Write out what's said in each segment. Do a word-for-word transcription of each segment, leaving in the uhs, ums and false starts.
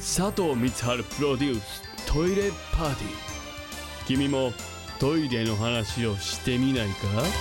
佐藤光晴プロデューストイレパーティー。君もトイレの話をしてみないか？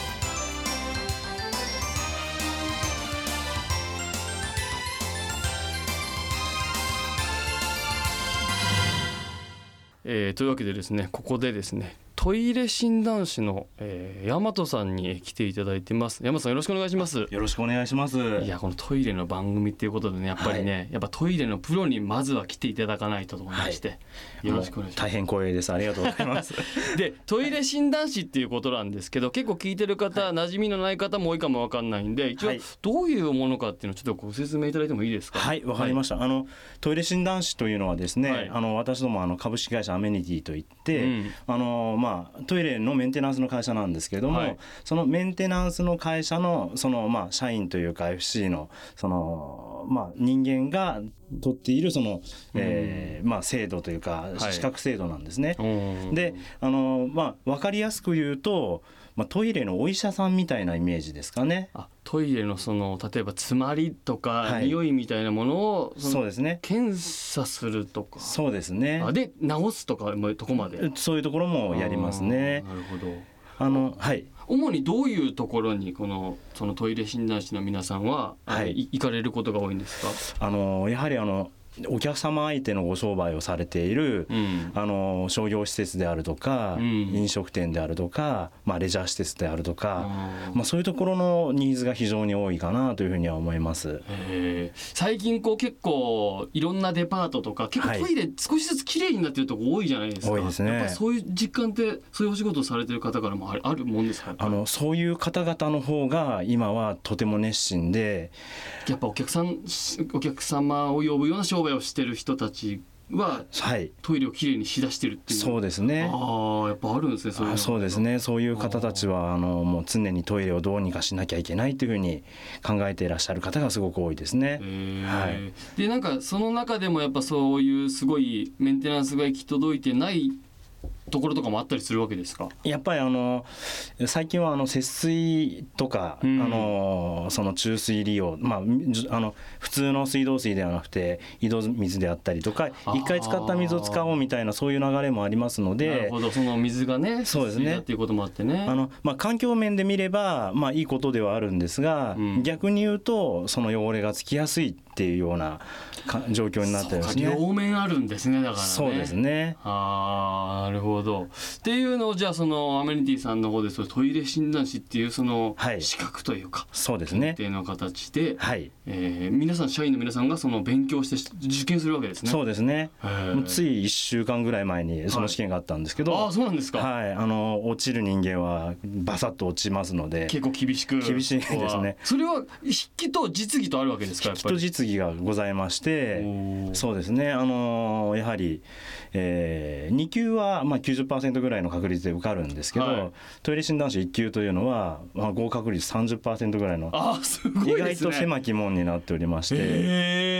えー、というわけでですね、ここでですね、トイレ診断士の、えー、大和さんに来ていただいてます。大和さん、よろしくお願いします。 よろしくお願いします。 いや、このトイレの番組っていうことでね、やっぱりね、はい、やっぱトイレのプロにまずは来ていただかないとと思いまして、はい、よろしくお願いします。 大変光栄です。ありがとうございますで、トイレ診断士っていうことなんですけど、結構聞いてる方、はい、馴染みのない方も多いかもわかんないんで、一応どういうものかっていうのをちょっとご説明いただいてもいいですか？ はい、わかりました。はい、あのトイレ診断士というのはですね、はい、あの私どもあの株式会社アメニティといって、うん、あのまあトイレのメンテナンスの会社なんですけれども、はい、そのメンテナンスの会社のそのまあ社員というか エフシー のそのまあ人間が取っているその、えーまあ、制度というか資格制度なんですね。はい、で、あのまあ分かりやすく言うと、まあ、トイレのお医者さんみたいなイメージですかね。 あ、トイレのその例えば詰まりとか、はい、匂いみたいなものをそのそうですね、 検査するとか。 そうですね。 あで直すとかもとこまで。 そういうところもやりますね。 なるほど。 あのはい。 主にどういうところにこのそのトイレ診断士の皆さんは、はい、行かれることが多いんですか？ あのやはりあのお客様相手のご商売をされている、うん、あの商業施設であるとか、うん、飲食店であるとか、まあ、レジャー施設であるとか、まあ、そういうところのニーズが非常に多いかなというふうには思います。 へ最近こう結構いろんなデパートとか結構トイレ少しずつきれいになってるところ多いじゃないですか。 多いですね。 やっぱそういう実感ってそういうお仕事をされてる方からもあるもんですか？ あのそういう方々の方が今はとても熱心で、 やっぱお客さんお客様を呼ぶような商売をしてる人たちは、はい、トイレをきれいにしだしてるっていう。 そうですね。 ああ、やっぱあるんですね。そういうの。あ、 そうですね。そういう方たちはあのもう常にトイレをどうにかしなきゃいけないというふうに考えていらっしゃる方がすごく多いですね。 はい、でなんかその中でもやっぱそういうすごいメンテナンスが行き届いてないところとかもあったりするわけですか？やっぱりあの最近はあの節水とか、うん、あのその注水利用、まあ、あの普通の水道水ではなくて井戸水であったりとか一回使った水を使おうみたいなそういう流れもありますので。 なるほど、その水がね、 そうですね、 っていうこともあってね、 あの、まあ、環境面で見れば、まあ、いいことではあるんですが、うん、逆に言うとその汚れがつきやすいっていうような状況になってるんですね。 両面あるんですね。だからね。 そうですね。 ああ、なるほど。っていうのをじゃあそのアメニティさんの方でそのトイレ診断士っていうその資格というか、はい、 そうですね、 検定の形で、 はい、 えー、皆さん社員の皆さんがその勉強して受験するわけですね。 そうですね。ついいっしゅうかんぐらい前にその試験があったんですけど、はい、 ああ、そうなんですか。 はい、あの落ちる人間はバサッと落ちますので結構厳しく厳しいですね。 それは筆記と実技とあるわけですか？やっぱり筆記と実技がございまして、そうですね、あのやはり、えー、に級はまあ きゅうじゅっパーセント ぐらいの確率で受かるんですけど、はい、トイレ診断士いっ級というのは、まあ、合格率 さんじゅっパーセント ぐらいの、 あ、すごいですね、 意外と狭き門になっておりまして、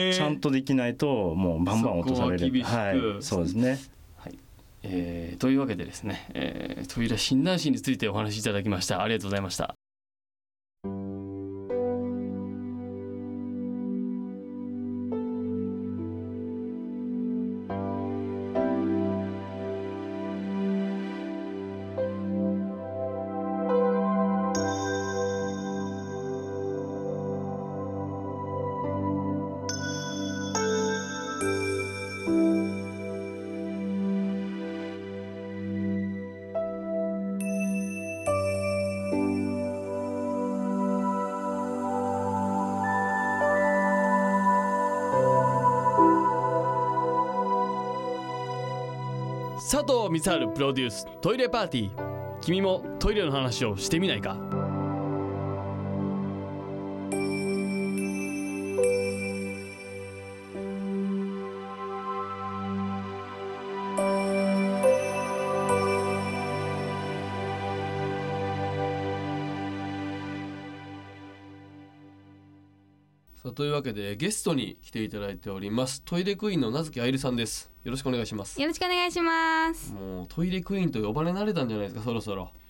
ちゃんとできないともうバンバン落とされる。はい、そうですね。 はい、えー、というわけでですね、えー、トイレ診断士についてお話しいただきました。ありがとうございました。佐藤光晴プロデューストイレパーティー。君もトイレの話をしてみないか？さあ、というわけでゲストに来ていただいております。トイレクイーンの名月愛理さんです。よろしくお願いします。 よろしくお願いします。 もうトイレクイーンと呼ばれ慣れたんじゃないですか、そろそろ。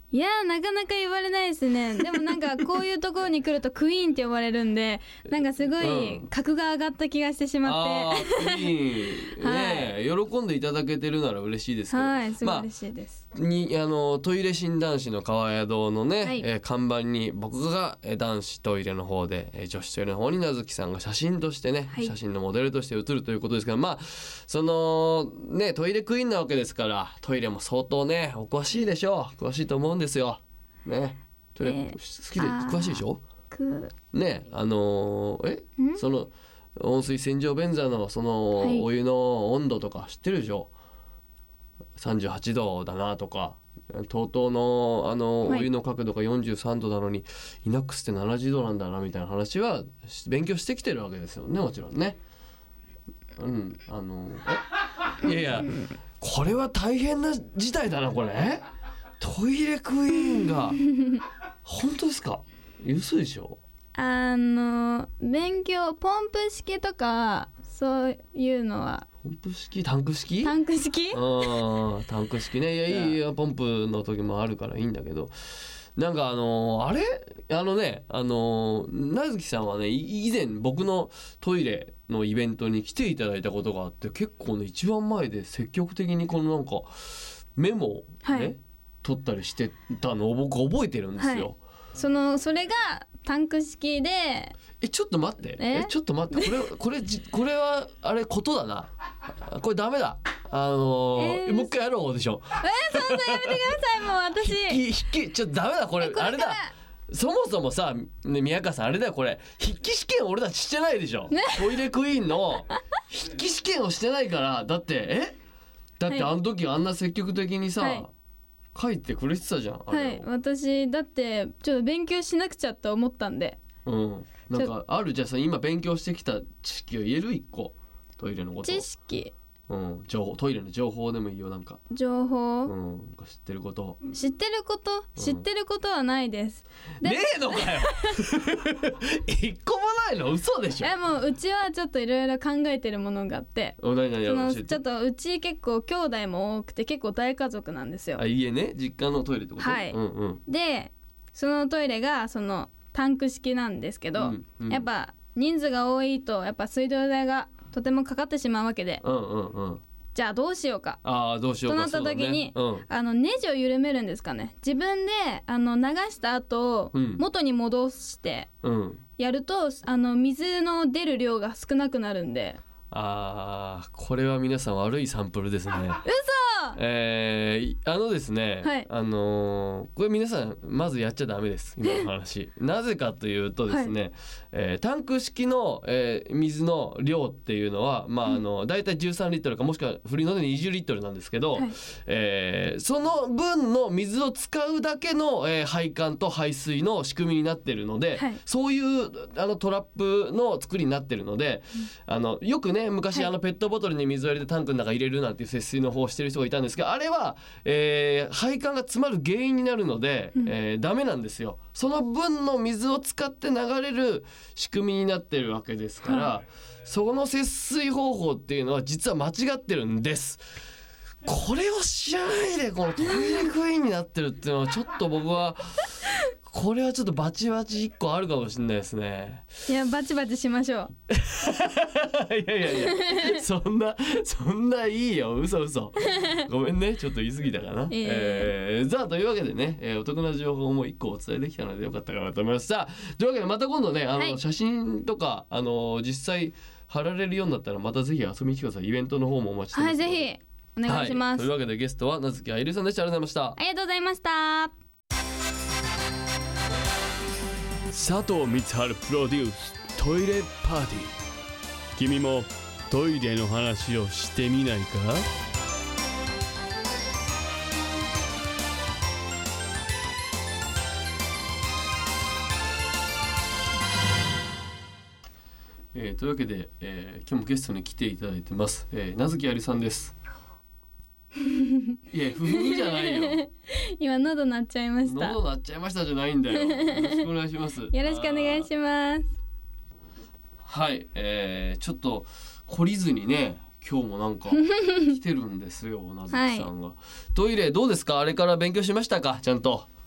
いやなかなか言われないですね。でもなんかこういうところに来るとクイーンって呼ばれるんでなんかすごい格が上がった気がしてしまって、 うん、あクイーンね、はい、喜んでいただけてるなら嬉しいですけど、 はいすごい嬉しいです、 まあ、にあのトイレ診断士の川谷堂のね、はい、えー、看板に僕が男子トイレの方で、えー、女子トイレの方になずきさんが写真としてね、はい、写真のモデルとして写るということですけど、まあそのねトイレクイーンなわけですからトイレも相当ねお詳しいでしょう。詳しいと思うんですよね。トイレ、えー、好きで詳しいでしょね。あのー、えその温水洗浄便座のそのお湯の温度とか知ってるでしょ、はい、さんじゅうはちどだなとか とうとうのあのお湯の角度がよんじゅうさんどなのに、はい、イナックスってななじゅうどなんだなみたいな話は勉強してきてるわけですよね、もちろんね。うんあのえいやいやこれは大変な事態だなこれ。トイレクイーンが本当ですか？嘘でしょ？ あの勉強ポンプ式とかそういうのは。 ポンプ式タンク式タンク式あタンク式ね。いやいいよポンプの時もあるからいいんだけど、なんかあのー、あれあのねあのー、なずきさんはね以前僕のトイレのイベントに来ていただいたことがあって、結構ね一番前で積極的にこのなんかメモをね、はい、取ったりしてたのを僕覚えてるんですよ、はい、 そのそれがタンク式で。 えちょっと待ってえちょっと待ってこれこれこれはあれことだな、これダメだあのーえー、もう一回やろうオーディション。えー、そんなやめてくださいもう私筆記筆記ちょっとダメだこれ、これあれだそもそもさ、ね、宮川さんあれだよこれ筆記試験俺たちしてないでしょ、ね、トイレクイーンの筆記試験をしてないから。だってえだってあの時あんな積極的にさ、はい、書いてくれてたじゃん。 はい私だってちょっと勉強しなくちゃと思ったんで。 うんなんかあるじゃあさ今勉強してきた知識を言える一個トイレのこと。 知識うん、情報トイレの情報でもいいよなんか情報、 うん、知ってること知ってること、うん、知ってることはないです。でねえのかよ一個もないの嘘でしょ。 えもううちはちょっといろいろ考えてるものがあって、 お何何そのちょっとうち結構兄弟も多くて結構大家族なんですよ。 あ家ね実家のトイレってこと。 はい、うんうん、でそのトイレがそのタンク式なんですけど、うんうん、やっぱ人数が多いとやっぱ水道代がとてもかかってしまうわけで、うんうんうん、じゃあどうしようかあどうしようかとなった時に、ねうん、あのネジを緩めるんですかね。自分であの流した後、うん、元に戻してやると、うん、あの水の出る量が少なくなるんで。 あーこれは皆さん悪いサンプルですね。 嘘えー、あのですね、はい、あのー、これ皆さんまずやっちゃダメです今の話なぜかというとですね、はいえー、タンク式の、えー、水の量っていうのは、まあ、あのだいたいじゅうさんリットルかもしくは振りのでにじゅうリットルなんですけど、はいえー、その分の水を使うだけの、えー、配管と排水の仕組みになってるので、はい、そういうあのトラップの作りになってるので、うん、あのよくね昔、はい、あのペットボトルに水を入れてタンクの中入れるなんていう節水の方をしてる人がいたんですけど、あれは、えー、配管が詰まる原因になるので、うんえー、ダメなんですよ。その分の水を使って流れる仕組みになってるわけですから、はい、その節水方法っていうのは実は間違ってるんです。これを知らないでこのトイレクイーンになってるっていうのはちょっと僕はこれはちょっとバチバチいっこあるかもしれないですね。 いやバチバチしましょういやいやいやそんなそんないいよ嘘嘘ごめんねちょっと言い過ぎたかな、えーえー、さあというわけでね、えー、お得な情報もいっこお伝えできたのでよかったかなと思います。さあというわけでまた今度ねあの、はい、写真とかあの実際貼られるようになったらまたぜひ遊びに来てください。イベントの方もお待ちしてますので、 はいぜひお願いします、 はい、というわけでゲストは名月あゆりさんでした。ありがとうございました。 ありがとうございました。 佐藤光晴プロデューストイレパーティー。君もトイレの話をしてみないか？ えー、というわけで、えー、今日もゲストに来ていただいてます、えー、名月ありさんです。いや、ふふじゃないよ。 今喉鳴っちゃいました。 喉鳴っちゃいましたじゃないんだよ。よろしくお願いします。よろしくお願いします。 はい、えー、ちょっと懲りずにね今日もなんか来てるんですよ名月さんが、はい、トイレどうですか？あれから勉強しましたか？ちゃんと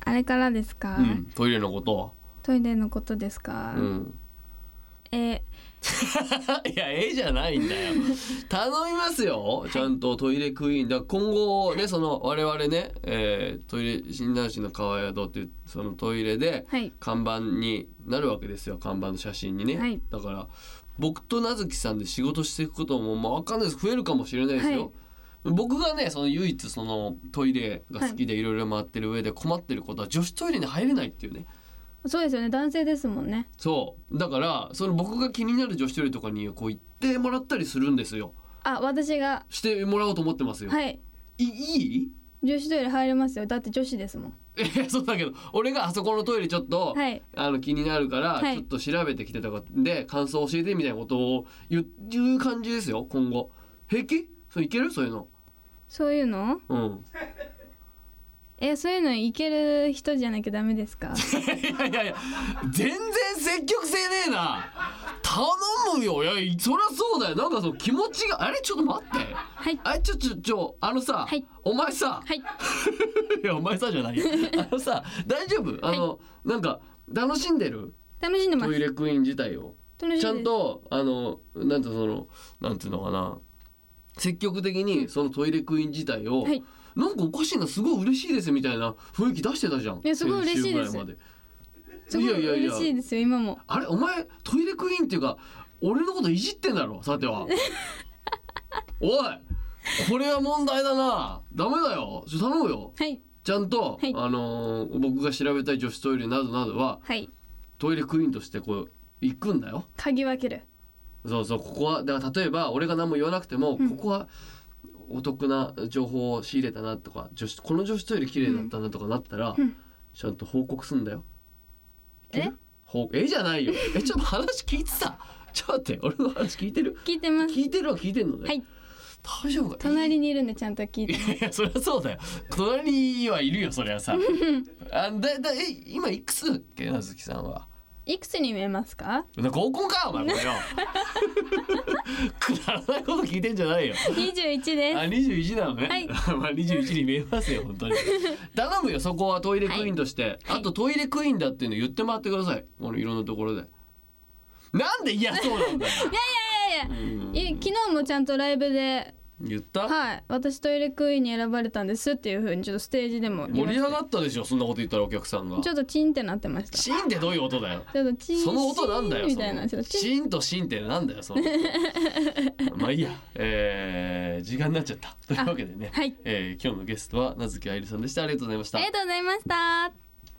あれからですか、 うん、トイレのことトイレのことですか、うん、えいやええじゃないんだよ頼みますよ、はい、ちゃんとトイレクイーンだ。今後ねその我々ね、えー、トイレ診断士の川宿っていうそのトイレで看板になるわけですよ、看板の写真にね、はい、だから僕となずきさんで仕事していくこともまあ分かんないです、増えるかもしれないですよ、はい、僕がねその唯一そのトイレが好きでいろいろ回ってる上で困ってることは女子トイレに入れないっていうね。 そうですよね、男性ですもんね。 そうだからその僕が気になる女子トイレとかにこう行ってもらったりするんですよ。 あ、私がしてもらおうと思ってますよ。 はい。 いい女子トイレ入れますよ、だって女子ですもん。 えそうだけど俺があそこのトイレちょっと、はい、あの気になるから、はい、ちょっと調べてきてとかで感想教えてみたいなことを言う感じですよ今後。平気？そういける？そういうのそういうのうん。 えそういうのいける人じゃなきゃダメですか？ いやいやいや全然積極性ねえな。頼むよ。いやそりゃそうだよ。なんかその気持ちがあれちょっと待って。 はい。 あれちょちょちょあのさ、はい、お前さ、 はい、 いやお前さじゃないよ。あのさ大丈夫？あの、はい、なんか楽しんでる？ 楽しんでます。 トイレクイーン自体を。ちゃんとあのなんてそのなんていうのかな、積極的にそのトイレクイーン自体を。はい、なんかおかしいな、すごい嬉しいですみたいな雰囲気出してたじゃん。 いやすごい嬉しいです。すごい嬉しいですよ今も。 あれお前トイレクイーンっていうか俺のこといじってんだろさては。おいこれは問題だな。ダメだよ。ちょ頼むよ。 はい。 ちゃんと、はい、あのー、僕が調べたい女子トイレなどなどは、はい、トイレクイーンとしてこう行くんだよ。 嗅ぎ分ける。 そうそう、ここはだから例えば俺が何も言わなくても、うん、ここはお得な情報を仕入れたなとか、女子この女子トイレ綺麗だったなとかなったら、うん、ちゃんと報告すんだよ。 えほえじゃないよ。えちょっと話聞いてた。ちょっと待って俺の話聞いてる？ 聞いてます。 聞いてるは聞いてんのね。 はい。 大丈夫か？ 隣にいるんでちゃんと聞いてます。 いやそりゃそうだよ。隣にはいるよそりゃさ。あだだえ今いくつだっけなずきさんは。 いくつに見えますか？ 合コンかお前これよ。くだらないこと聞いてんじゃないよ。 にじゅういちです。 あにじゅういちなのね。 はい。 まあにじゅういちに見えますよ本当に。頼むよそこはトイレクイーンとして、はい、あとトイレクイーンだっていうの言ってもらってください。このいろんなところで。なんで嫌そうなんだよ。 いやいやいやいや、うん、昨日もちゃんとライブで。 言った？ はい、私トイレクイーンに選ばれたんですっていう風にちょっとステージでも盛り上がったでしょ。そんなこと言ったらお客さんがちょっとチンってなってました。 チンってどういう音だよ。 ちょっとチンその音なんだよみたいな。 チンとシンってなんだよそのまあいいや、えー、時間になっちゃったというわけでね、はい、えー、今日のゲストは名月愛理さんでした。ありがとうございました。 ありがとうございました。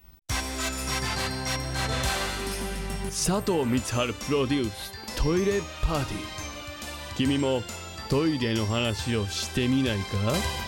佐藤光晴プロデューストイレパーティー。君もトイレの話をしてみないか？